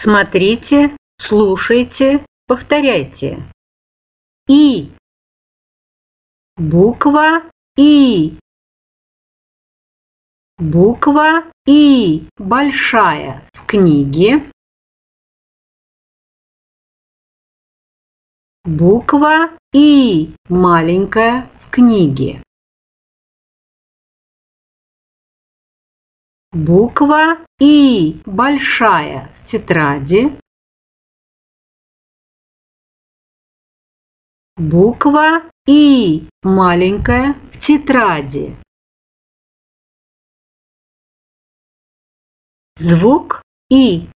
Смотрите, слушайте, повторяйте. И. Буква И. Буква И большая в книге. Буква И маленькая в книге. Буква И большая в тетради. Буква И маленькая в тетради. Звук И.